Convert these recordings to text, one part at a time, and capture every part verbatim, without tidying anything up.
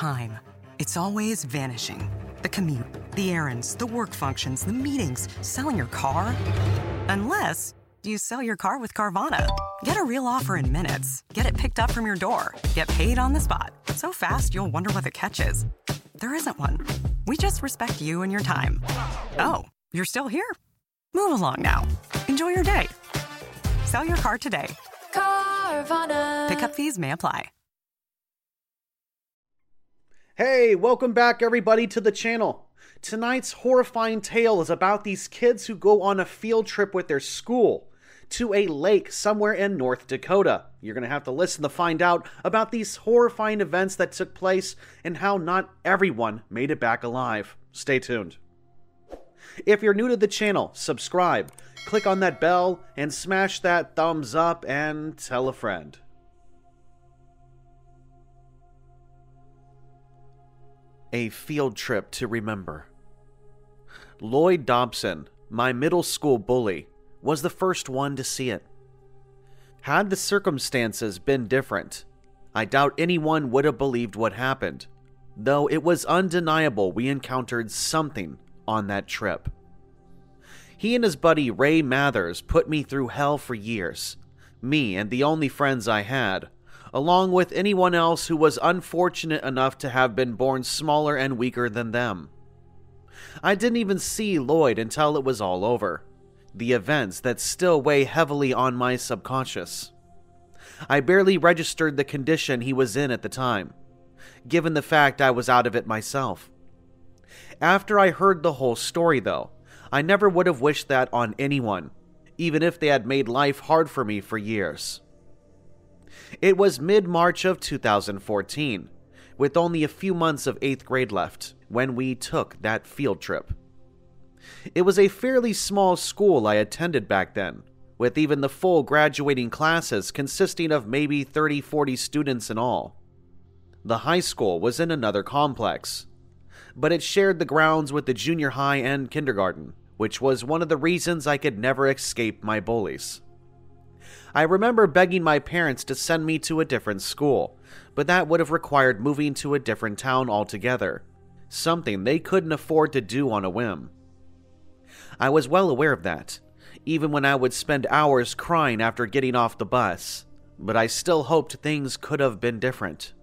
time. It's always vanishing. The commute, the errands, the work functions, the meetings, selling your car. Unless you sell your car with Carvana. Get a real offer in minutes. Get it picked up from your door. Get paid on the spot. So fast, you'll wonder what the catch is. There isn't one. We just respect you and your time. Oh, you're still here? Move along now. Enjoy your day. Sell your car today. Carvana. Pickup fees may apply. Hey, welcome back everybody to the channel. Tonight's horrifying tale is about these kids who go on a field trip with their school to a lake somewhere in North Dakota. You're going to have to listen to find out about these horrifying events that took place and how not everyone made it back alive. Stay tuned. If you're new to the channel, subscribe, click on that bell, and smash that thumbs up and tell a friend. A field trip to remember. Lloyd Dobson, my middle school bully, was the first one to see it. Had the circumstances been different, I doubt anyone would have believed what happened, though it was undeniable we encountered something on that trip. He and his buddy Ray Mathers put me through hell for years, me and the only friends I had, along with anyone else who was unfortunate enough to have been born smaller and weaker than them. I didn't even see Lloyd until it was all over. The events that still weigh heavily on my subconscious. I barely registered the condition he was in at the time, given the fact I was out of it myself. After I heard the whole story, though, I never would have wished that on anyone, even if they had made life hard for me for years. It was mid-March of two thousand fourteen, with only a few months of eighth grade left, when we took that field trip. It was a fairly small school I attended back then, with even the full graduating classes consisting of maybe thirty to forty students in all. The high school was in another complex, but it shared the grounds with the junior high and kindergarten, which was one of the reasons I could never escape my bullies. I remember begging my parents to send me to a different school, but that would have required moving to a different town altogether, something they couldn't afford to do on a whim. I was well aware of that, even when I would spend hours crying after getting off the bus, but I still hoped things could have been different.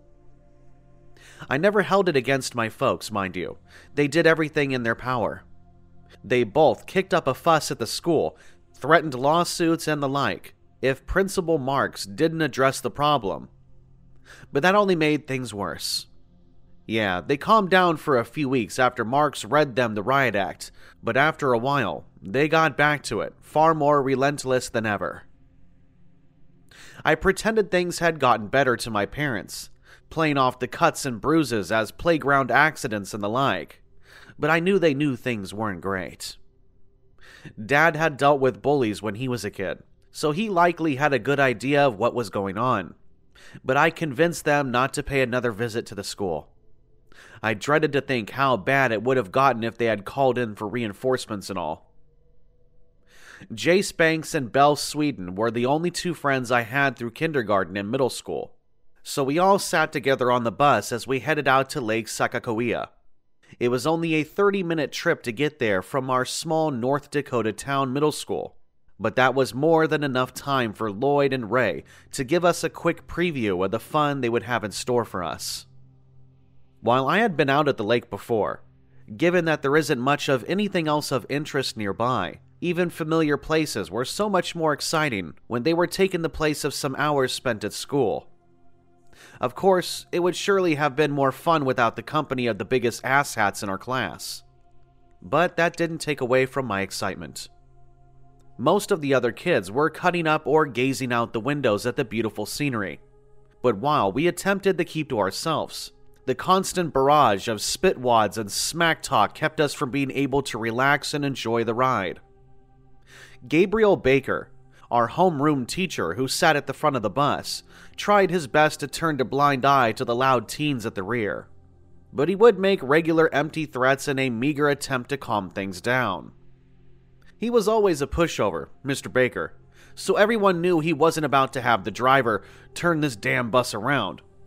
I never held it against my folks, mind you. They did everything in their power. They both kicked up a fuss at the school, threatened lawsuits and the like, if Principal Marks didn't address the problem. But that only made things worse. Yeah, they calmed down for a few weeks after Marks read them the riot act, but after a while, they got back to it, far more relentless than ever. I pretended things had gotten better to my parents, playing off the cuts and bruises as playground accidents and the like, but I knew they knew things weren't great. Dad had dealt with bullies when he was a kid, so he likely had a good idea of what was going on, but I convinced them not to pay another visit to the school. I dreaded to think how bad it would have gotten if they had called in for reinforcements and all. Jace Banks and Belle Sweden were the only two friends I had through kindergarten and middle school, so we all sat together on the bus as we headed out to Lake Sakakawea. It was only a thirty-minute trip to get there from our small North Dakota town middle school, but that was more than enough time for Lloyd and Ray to give us a quick preview of the fun they would have in store for us. While I had been out at the lake before, given that there isn't much of anything else of interest nearby, even familiar places were so much more exciting when they were taking the place of some hours spent at school. Of course, it would surely have been more fun without the company of the biggest asshats in our class. But that didn't take away from my excitement. Most of the other kids were cutting up or gazing out the windows at the beautiful scenery. But while we attempted to keep to ourselves, the constant barrage of spitwads and smack talk kept us from being able to relax and enjoy the ride. Gabriel Baker, our homeroom teacher who sat at the front of the bus, tried his best to turn a blind eye to the loud teens at the rear, but he would make regular empty threats in a meager attempt to calm things down. He was always a pushover, Mister Baker, so everyone knew he wasn't about to have the driver turn this damn bus around,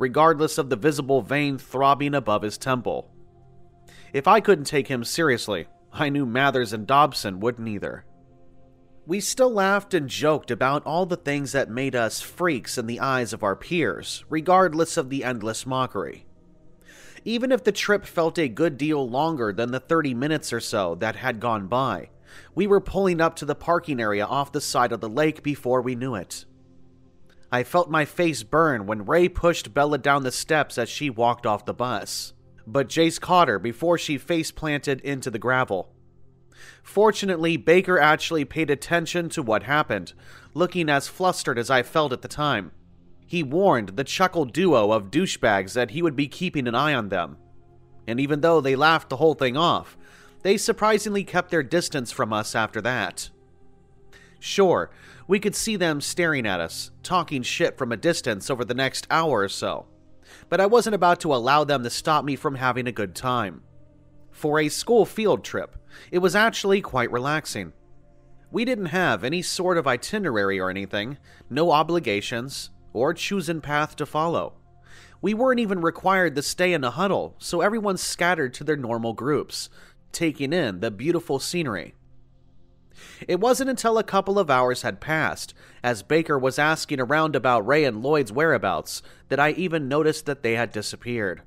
regardless of the visible vein throbbing above his temple. If I couldn't take him seriously, I knew Mathers and Dobson wouldn't either. We still laughed and joked about all the things that made us freaks in the eyes of our peers, regardless of the endless mockery. Even if the trip felt a good deal longer than the thirty minutes or so that had gone by, we were pulling up to the parking area off the side of the lake before we knew it. I felt my face burn when Ray pushed Bella down the steps as she walked off the bus, but Jace caught her before she face-planted into the gravel. Fortunately, Baker actually paid attention to what happened, looking as flustered as I felt at the time. He warned the Chuckle duo of douchebags that he would be keeping an eye on them. And even though they laughed the whole thing off, they surprisingly kept their distance from us after that. Sure, we could see them staring at us, talking shit from a distance over the next hour or so, but I wasn't about to allow them to stop me from having a good time. For a school field trip, it was actually quite relaxing. We didn't have any sort of itinerary or anything, no obligations, or chosen path to follow. We weren't even required to stay in a huddle, so everyone scattered to their normal groups, taking in the beautiful scenery. It wasn't until a couple of hours had passed, as Baker was asking around about Ray and Lloyd's whereabouts, that I even noticed that they had disappeared.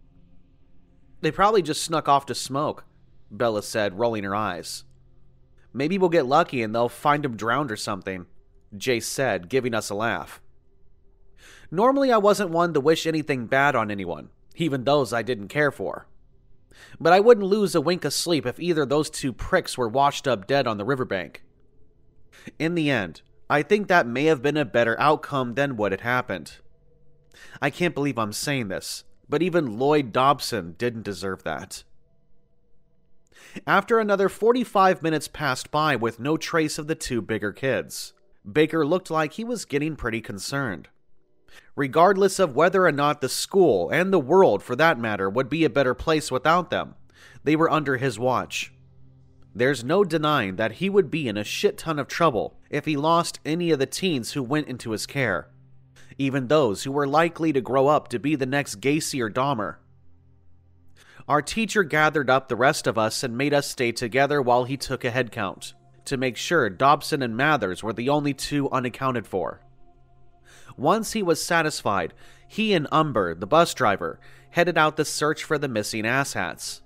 "They probably just snuck off to smoke," Bella said, rolling her eyes. "Maybe we'll get lucky and they'll find him drowned or something," Jace said, giving us a laugh. Normally I wasn't one to wish anything bad on anyone, even those I didn't care for. But I wouldn't lose a wink of sleep if either of those two pricks were washed up dead on the riverbank. In the end, I think that may have been a better outcome than what had happened. I can't believe I'm saying this, but even Lloyd Dobson didn't deserve that. After another forty-five minutes passed by with no trace of the two bigger kids, Baker looked like he was getting pretty concerned. Regardless of whether or not the school, and the world for that matter, would be a better place without them, they were under his watch. There's no denying that he would be in a shit ton of trouble if he lost any of the teens who went into his care, even those who were likely to grow up to be the next Gacy or Dahmer. Our teacher gathered up the rest of us and made us stay together while he took a head count, to make sure Dobson and Mathers were the only two unaccounted for. Once he was satisfied, he and Umber, the bus driver, headed out to search for the missing asshats.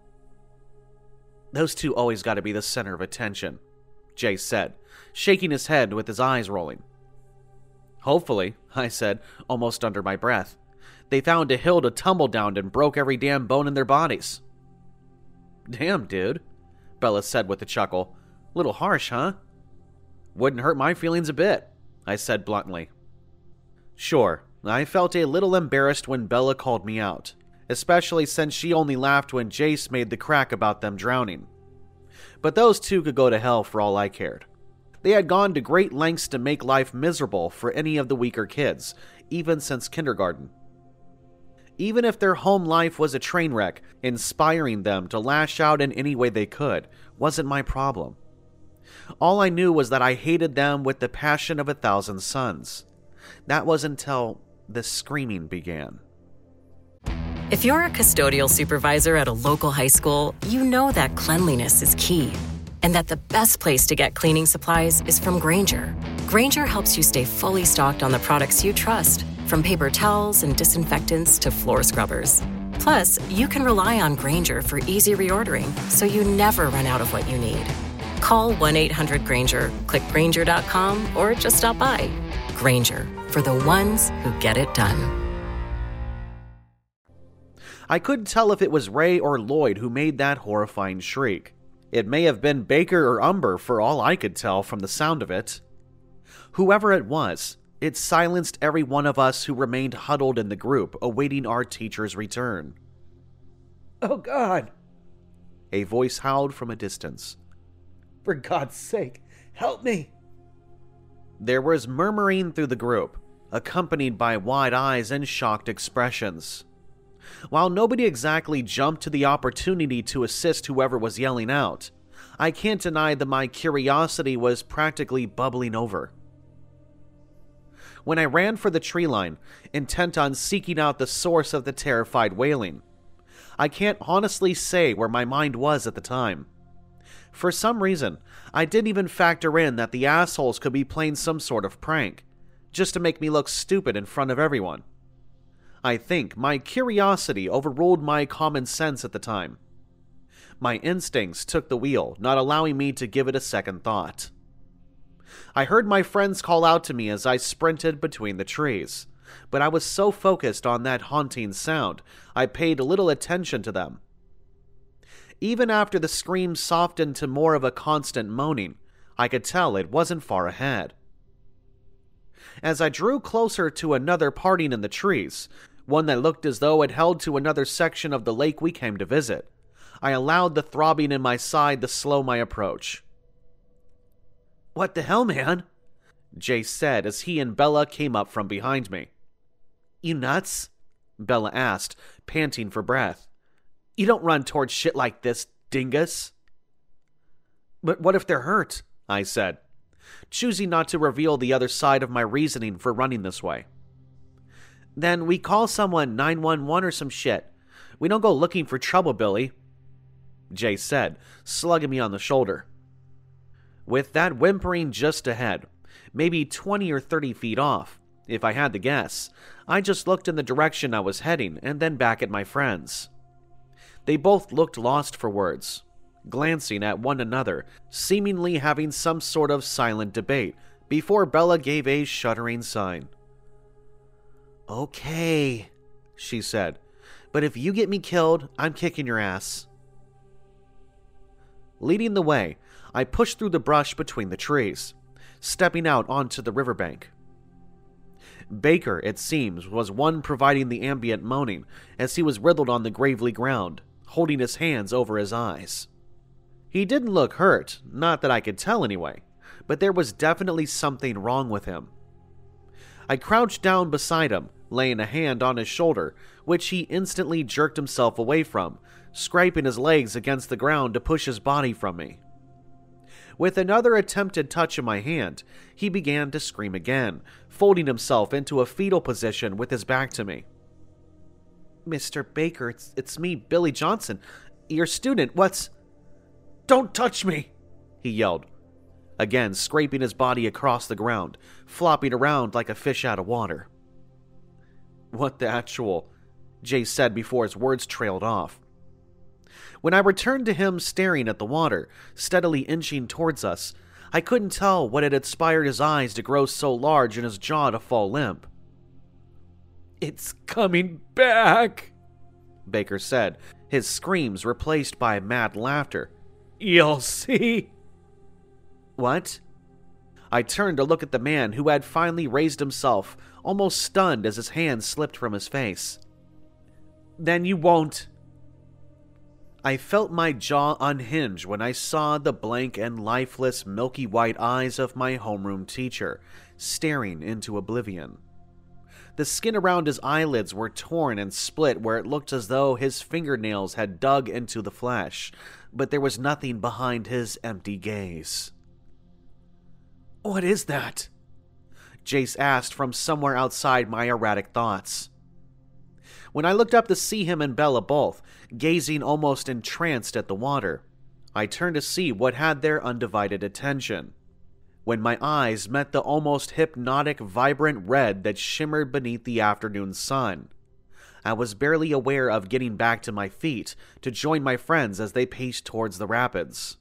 "Those two always got to be the center of attention," Jay said, shaking his head with his eyes rolling. "Hopefully," I said, almost under my breath. "They found a hill to tumble down and broke every damn bone in their bodies." "Damn, dude," Bella said with a chuckle. "Little harsh, huh?" "Wouldn't hurt my feelings a bit," I said bluntly. Sure, I felt a little embarrassed when Bella called me out, especially since she only laughed when Jace made the crack about them drowning. But those two could go to hell for all I cared. They had gone to great lengths to make life miserable for any of the weaker kids, even since kindergarten. Even if their home life was a train wreck, inspiring them to lash out in any way they could wasn't my problem. All I knew was that I hated them with the passion of a thousand suns. That was until the screaming began. If you're a custodial supervisor at a local high school, you know that cleanliness is key, and that the best place to get cleaning supplies is from Grainger. Grainger helps you stay fully stocked on the products you trust, from paper towels and disinfectants to floor scrubbers. Plus, you can rely on Grainger for easy reordering, so you never run out of what you need. Call one eight hundred Grainger, click Grainger dot com, or just stop by. Grainger, for the ones who get it done. I couldn't tell if it was Ray or Lloyd who made that horrifying shriek. It may have been Baker or Umber for all I could tell from the sound of it. Whoever it was, it silenced every one of us who remained huddled in the group, awaiting our teacher's return. "Oh, God!" A voice howled from a distance. "For God's sake, help me!" There was murmuring through the group, accompanied by wide eyes and shocked expressions. While nobody exactly jumped to the opportunity to assist whoever was yelling out, I can't deny that my curiosity was practically bubbling over. when I ran for the tree line, intent on seeking out the source of the terrified wailing. I can't honestly say where my mind was at the time. For some reason, I didn't even factor in that the assholes could be playing some sort of prank, just to make me look stupid in front of everyone. I think my curiosity overruled my common sense at the time. My instincts took the wheel, not allowing me to give it a second thought. I heard my friends call out to me as I sprinted between the trees, but I was so focused on that haunting sound, I paid little attention to them. Even after the scream softened to more of a constant moaning, I could tell it wasn't far ahead. As I drew closer to another parting in the trees, one that looked as though it held to another section of the lake we came to visit, I allowed the throbbing in my side to slow my approach. "What the hell, man?" Jace said as he and Bella came up from behind me. "You nuts?" Bella asked, panting for breath. "You don't run towards shit like this, dingus." "But what if they're hurt?" I said, choosing not to reveal the other side of my reasoning for running this way. "Then we call someone nine one one or some shit. We don't go looking for trouble, Billy," Jace said, slugging me on the shoulder. With that whimpering just ahead, maybe twenty or thirty feet off, if I had to guess, I just looked in the direction I was heading and then back at my friends. They both looked lost for words, glancing at one another, seemingly having some sort of silent debate, before Bella gave a shuddering sign. "Okay," she said, "but if you get me killed, I'm kicking your ass." Leading the way, I pushed through the brush between the trees, stepping out onto the riverbank. Baker, it seems, was one providing the ambient moaning as he was wriggled on the gravelly ground, holding his hands over his eyes. He didn't look hurt, not that I could tell anyway, but there was definitely something wrong with him. I crouched down beside him, laying a hand on his shoulder, which he instantly jerked himself away from, scraping his legs against the ground to push his body from me. With another attempted touch of my hand, he began to scream again, folding himself into a fetal position with his back to me. "Mister Baker, it's, it's me, Billy Johnson, your student, what's—" "Don't touch me!" he yelled, again scraping his body across the ground, flopping around like a fish out of water. "What the actual?" Jace said before his words trailed off. When I returned to him staring at the water, steadily inching towards us, I couldn't tell what had inspired his eyes to grow so large and his jaw to fall limp. "It's coming back," Baker said, his screams replaced by mad laughter. "You'll see." "What?" I turned to look at the man who had finally raised himself, almost stunned as his hand slipped from his face. "Then you won't." I felt my jaw unhinge when I saw the blank and lifeless milky white eyes of my homeroom teacher, staring into oblivion. The skin around his eyelids were torn and split where it looked as though his fingernails had dug into the flesh, but there was nothing behind his empty gaze. "What is that?" Jace asked from somewhere outside my erratic thoughts. When I looked up to see him and Bella both, gazing almost entranced at the water, I turned to see what had their undivided attention. When my eyes met the almost hypnotic, vibrant red that shimmered beneath the afternoon sun, I was barely aware of getting back to my feet to join my friends as they paced towards the rapids.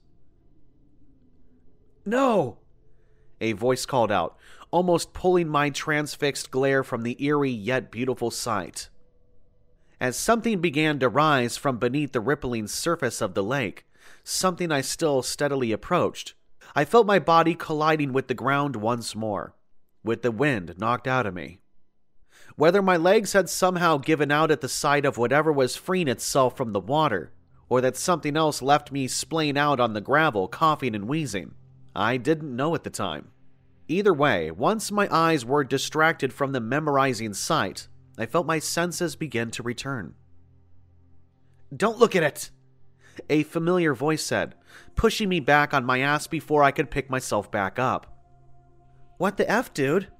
"No!" a voice called out, almost pulling my transfixed glare from the eerie yet beautiful sight. As something began to rise from beneath the rippling surface of the lake, something I still steadily approached, I felt my body colliding with the ground once more, with the wind knocked out of me. Whether my legs had somehow given out at the sight of whatever was freeing itself from the water, or that something else left me splaying out on the gravel, coughing and wheezing, I didn't know at the time. Either way, once my eyes were distracted from the memorizing sight, I felt my senses begin to return. "Don't look at it," a familiar voice said, pushing me back on my ass before I could pick myself back up. "What the F, dude?"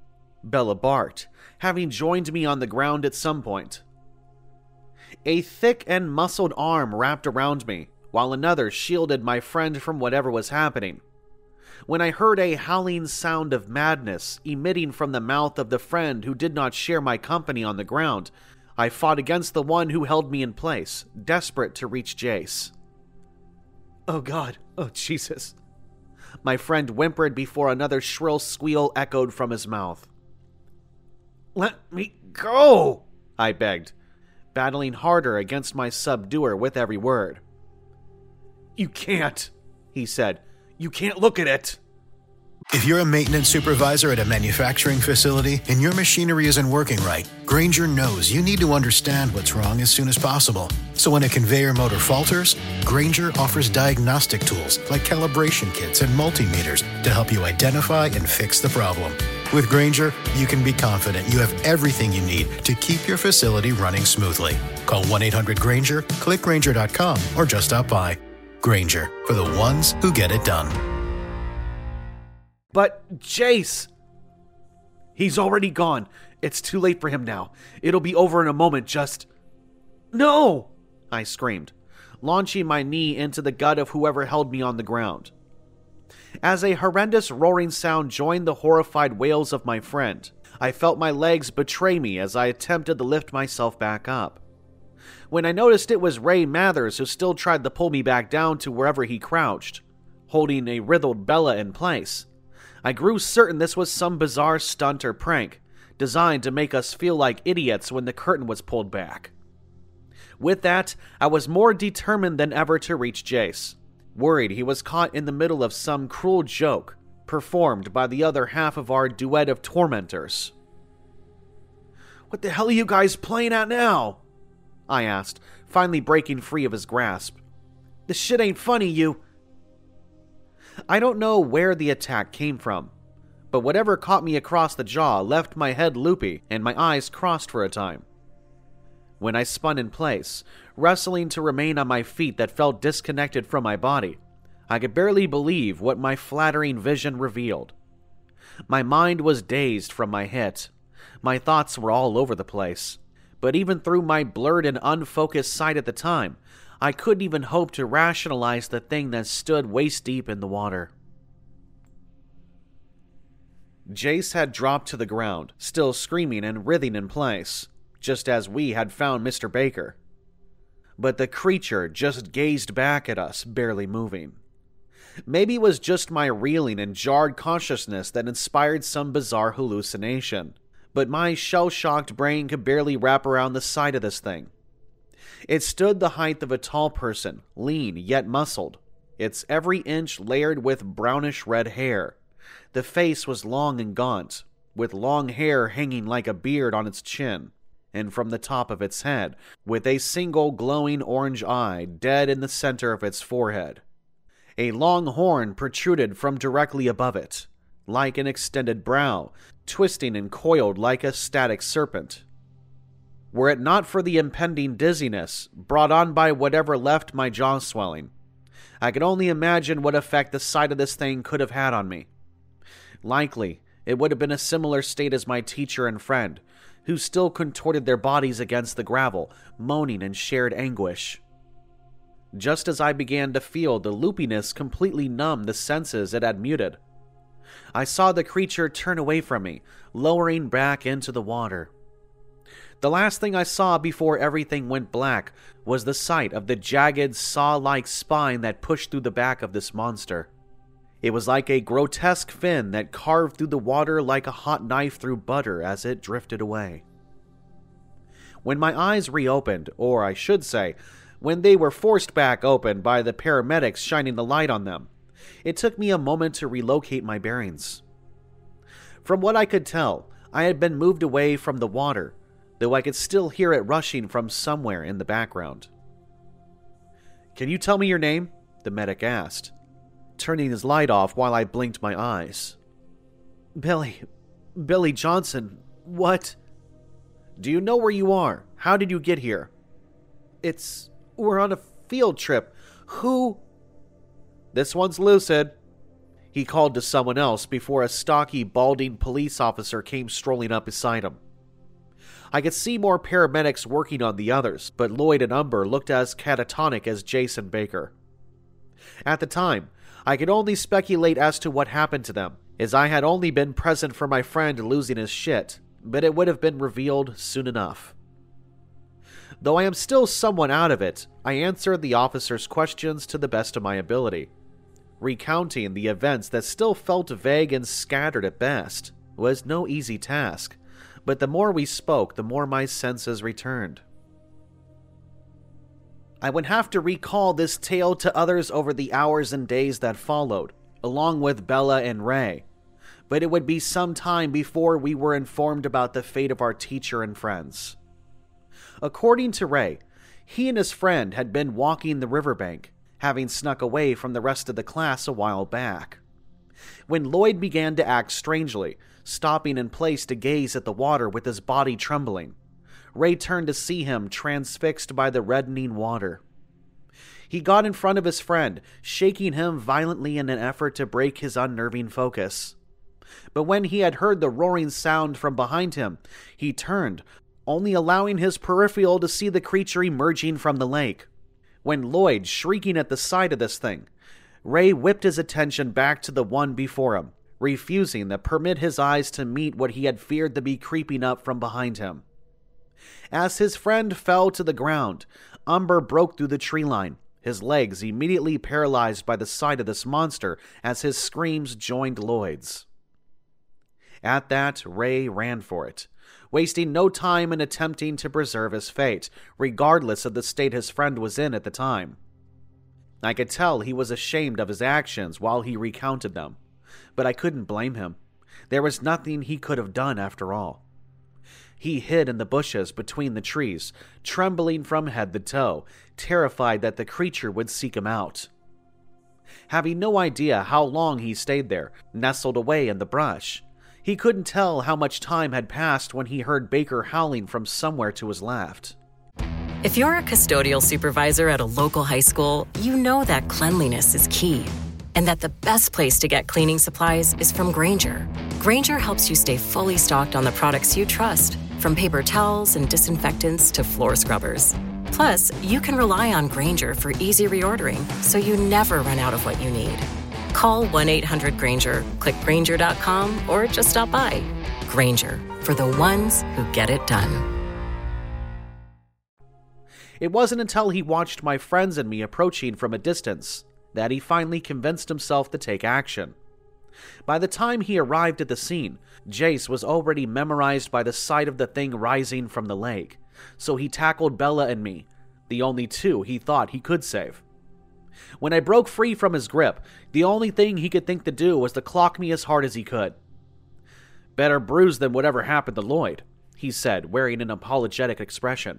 Bella barked, having joined me on the ground at some point. A thick and muscled arm wrapped around me, while another shielded my friend from whatever was happening. When I heard a howling sound of madness emitting from the mouth of the friend who did not share my company on the ground, I fought against the one who held me in place, desperate to reach Jace. "Oh God, oh Jesus," my friend whimpered before another shrill squeal echoed from his mouth. "Let me go," I begged, battling harder against my subduer with every word. "You can't," he said. "You can't look at it." If you're a maintenance supervisor at a manufacturing facility and your machinery isn't working right, Grainger knows you need to understand what's wrong as soon as possible. So when a conveyor motor falters, Grainger offers diagnostic tools like calibration kits and multimeters to help you identify and fix the problem. With Grainger, you can be confident you have everything you need to keep your facility running smoothly. Call one eight hundred Grainger, click Grainger dot com, or just stop by. Grainger, for the ones who get it done. "But Jace!" "He's already gone. It's too late for him now. It'll be over in a moment, just..." "No!" I screamed, launching my knee into the gut of whoever held me on the ground. As a horrendous roaring sound joined the horrified wails of my friend, I felt my legs betray me as I attempted to lift myself back up. When I noticed it was Ray Mathers who still tried to pull me back down to wherever he crouched, holding a writhed Bella in place, I grew certain this was some bizarre stunt or prank, designed to make us feel like idiots when the curtain was pulled back. With that, I was more determined than ever to reach Jace, worried he was caught in the middle of some cruel joke performed by the other half of our duet of tormentors. "What the hell are you guys playing at now?" I asked, finally breaking free of his grasp. "This shit ain't funny, you..." I don't know where the attack came from, but whatever caught me across the jaw left my head loopy and my eyes crossed for a time. When I spun in place, wrestling to remain on my feet that felt disconnected from my body, I could barely believe what my flattering vision revealed. My mind was dazed from my hit. My thoughts were all over the place, but even through my blurred and unfocused sight at the time, I couldn't even hope to rationalize the thing that stood waist deep in the water. Jace had dropped to the ground, still screaming and writhing in place, just as we had found Mister Baker. But the creature just gazed back at us, barely moving. Maybe it was just my reeling and jarred consciousness that inspired some bizarre hallucination, but my shell-shocked brain could barely wrap around the sight of this thing. It stood the height of a tall person, lean yet muscled, its every inch layered with brownish red hair. The face was long and gaunt, with long hair hanging like a beard on its chin, and from the top of its head, with a single glowing orange eye dead in the center of its forehead. A long horn protruded from directly above it, like an extended brow, twisting and coiled like a static serpent. Were it not for the impending dizziness brought on by whatever left my jaw swelling, I could only imagine what effect the sight of this thing could have had on me. Likely, it would have been a similar state as my teacher and friend, who still contorted their bodies against the gravel, moaning in shared anguish. Just as I began to feel the loopiness completely numb the senses it had muted, I saw the creature turn away from me, lowering back into the water. The last thing I saw before everything went black was the sight of the jagged, saw-like spine that pushed through the back of this monster. It was like a grotesque fin that carved through the water like a hot knife through butter as it drifted away. When my eyes reopened, or I should say, when they were forced back open by the paramedics shining the light on them, it took me a moment to relocate my bearings. From what I could tell, I had been moved away from the water, though I could still hear it rushing from somewhere in the background. "Can you tell me your name?" the medic asked, turning his light off while I blinked my eyes. Billy. Billy Johnson. What? "Do you know where you are? How did you get here?" It's... we're on a field trip. Who... "This one's lucid. He called to someone else before a stocky, balding police officer came strolling up beside him. I could see more paramedics working on the others, but Lloyd and Umber looked as catatonic as Jason Baker. At the time, I could only speculate as to what happened to them, as I had only been present for my friend losing his shit, but it would have been revealed soon enough. Though I am still somewhat out of it, I answered the officer's questions to the best of my ability. Recounting the events that still felt vague and scattered at best was no easy task, but the more we spoke, the more my senses returned. I would have to recall this tale to others over the hours and days that followed, along with Bella and Ray, but it would be some time before we were informed about the fate of our teacher and friends. According to Ray, he and his friend had been walking the riverbank, having snuck away from the rest of the class a while back, when Lloyd began to act strangely, stopping in place to gaze at the water with his body trembling. Ray turned to see him transfixed by the reddening water. He got in front of his friend, shaking him violently in an effort to break his unnerving focus. But when he had heard the roaring sound from behind him, he turned, only allowing his peripheral to see the creature emerging from the lake. When Lloyd, shrieking at the sight of this thing, Ray whipped his attention back to the one before him, refusing to permit his eyes to meet what he had feared to be creeping up from behind him. As his friend fell to the ground, Umber broke through the tree line, his legs immediately paralyzed by the sight of this monster as his screams joined Lloyd's. At that, Ray ran for it, wasting no time in attempting to preserve his fate, regardless of the state his friend was in at the time. I could tell he was ashamed of his actions while he recounted them, but I couldn't blame him. There was nothing he could have done after all. He hid in the bushes between the trees, trembling from head to toe, terrified that the creature would seek him out. Having no idea how long he stayed there, nestled away in the brush, he couldn't tell how much time had passed when he heard Baker howling from somewhere to his left. If you're a custodial supervisor at a local high school, you know that cleanliness is key, and that the best place to get cleaning supplies is from Grainger. Grainger helps you stay fully stocked on the products you trust, from paper towels and disinfectants to floor scrubbers. Plus, you can rely on Grainger for easy reordering, so you never run out of what you need. Call one eight hundred Grainger, click Grainger dot com, or just stop by. Grainger, for the ones who get it done. It wasn't until he watched my friends and me approaching from a distance that he finally convinced himself to take action. By the time he arrived at the scene, Jace was already memorized by the sight of the thing rising from the lake, so he tackled Bella and me, the only two he thought he could save. When I broke free from his grip, the only thing he could think to do was to clock me as hard as he could. "Better bruised than whatever happened to Lloyd," he said, wearing an apologetic expression.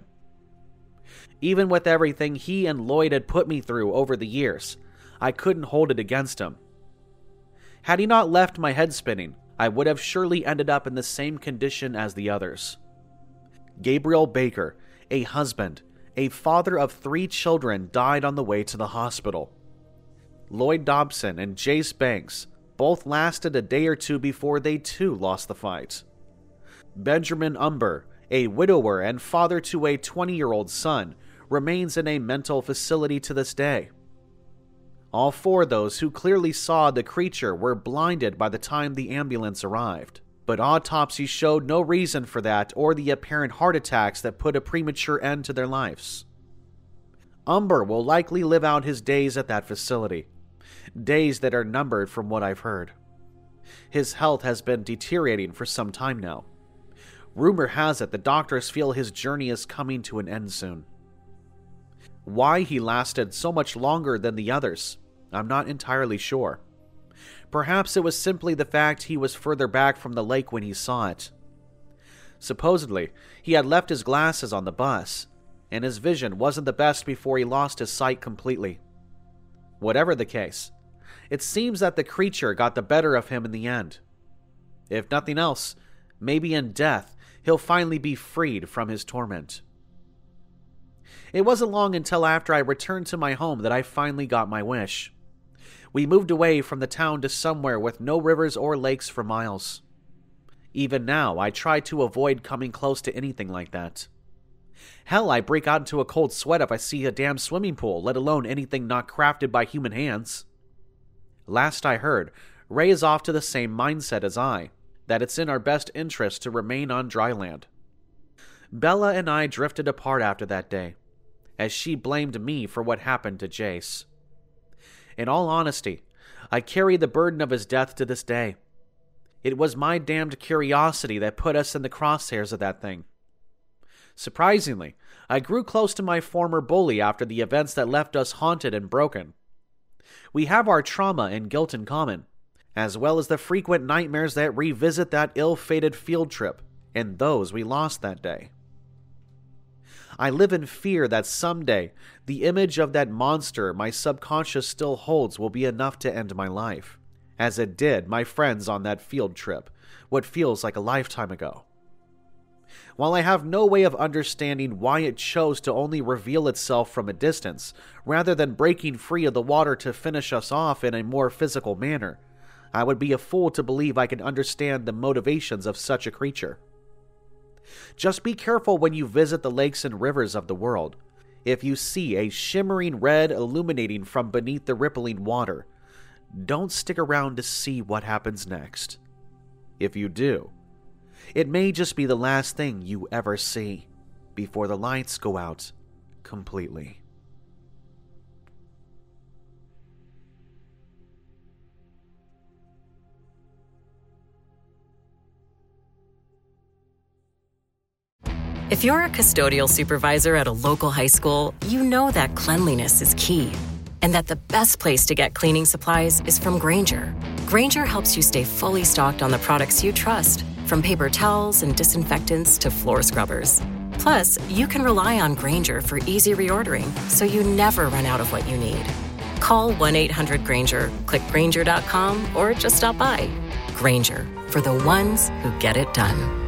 Even with everything he and Lloyd had put me through over the years, I couldn't hold it against him. Had he not left my head spinning, I would have surely ended up in the same condition as the others. Gabriel Baker, a husband, a father of three children, died on the way to the hospital. Lloyd Dobson and Jace Banks both lasted a day or two before they too lost the fight. Benjamin Umber, a widower and father to a twenty-year-old son, remains in a mental facility to this day. All four of those who clearly saw the creature were blinded by the time the ambulance arrived, but autopsy showed no reason for that or the apparent heart attacks that put a premature end to their lives. Umber will likely live out his days at that facility, days that are numbered from what I've heard. His health has been deteriorating for some time now. Rumor has it the doctors feel his journey is coming to an end soon. Why he lasted so much longer than the others, I'm not entirely sure. Perhaps it was simply the fact he was further back from the lake when he saw it. Supposedly, he had left his glasses on the bus, and his vision wasn't the best before he lost his sight completely. Whatever the case, it seems that the creature got the better of him in the end. If nothing else, maybe in death, he'll finally be freed from his torment. It wasn't long until after I returned to my home that I finally got my wish. We moved away from the town to somewhere with no rivers or lakes for miles. Even now, I try to avoid coming close to anything like that. Hell, I break out into a cold sweat if I see a damn swimming pool, let alone anything not crafted by human hands. Last I heard, Ray is off to the same mindset as I, that it's in our best interest to remain on dry land. Bella and I drifted apart after that day, as she blamed me for what happened to Jace. In all honesty, I carry the burden of his death to this day. It was my damned curiosity that put us in the crosshairs of that thing. Surprisingly, I grew close to my former bully after the events that left us haunted and broken. We have our trauma and guilt in common, as well as the frequent nightmares that revisit that ill-fated field trip and those we lost that day. I live in fear that someday the image of that monster my subconscious still holds will be enough to end my life, as it did my friends on that field trip, what feels like a lifetime ago. While I have no way of understanding why it chose to only reveal itself from a distance, rather than breaking free of the water to finish us off in a more physical manner, I would be a fool to believe I can understand the motivations of such a creature. Just be careful when you visit the lakes and rivers of the world. If you see a shimmering red illuminating from beneath the rippling water, don't stick around to see what happens next. If you do, it may just be the last thing you ever see before the lights go out completely. If you're a custodial supervisor at a local high school, you know that cleanliness is key, and that the best place to get cleaning supplies is from Grainger. Grainger helps you stay fully stocked on the products you trust, from paper towels and disinfectants to floor scrubbers. Plus, you can rely on Grainger for easy reordering, so you never run out of what you need. Call one eight hundred Grainger, click Grainger dot com, or just stop by. Grainger, for the ones who get it done.